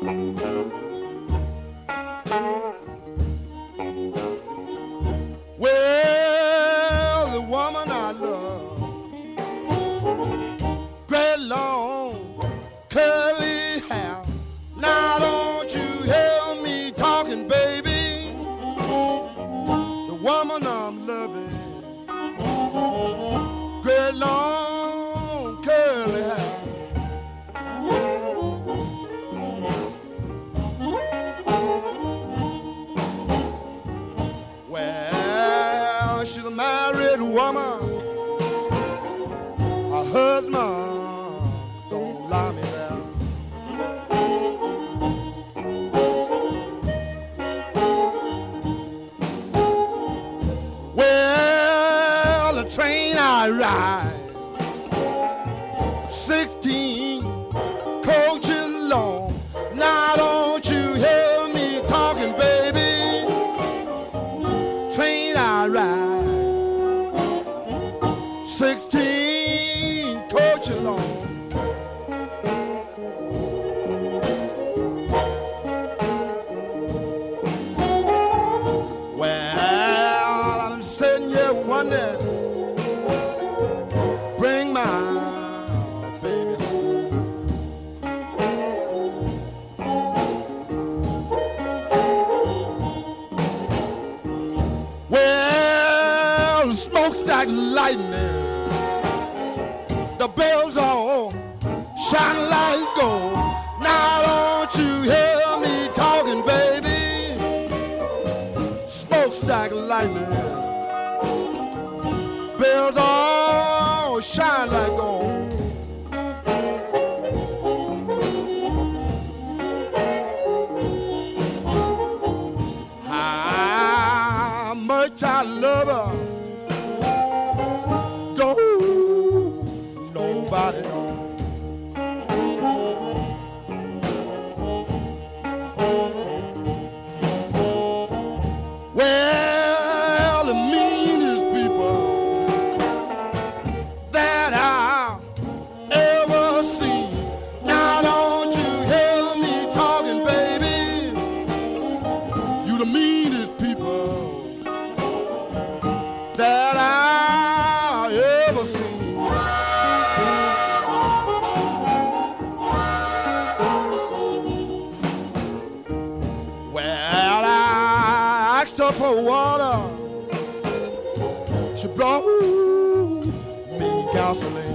Well, the woman I love, great long curly hair. Now don't you hear me talking, baby? The woman I'm loving, great long curly hair. Well, she's a married woman. Her husband don't lie me down. Well, the train I ride, 16 coaches long. Now don't you hear me talking, baby? Train I ride, 16 coaches long. Well, I'm sitting here wondering, bring my baby home. Well, the smokestack lightning, the bells all shine like gold. Now don't you hear me talking, baby? Smokestack lightning, bells all shine like gold. How much I love her, don't nobody know. Well, the meanest people that I ever seen. Now don't you hear me talking, baby? You the meanest people that I ever seen. Well, I asked her for water. She brought me gasoline.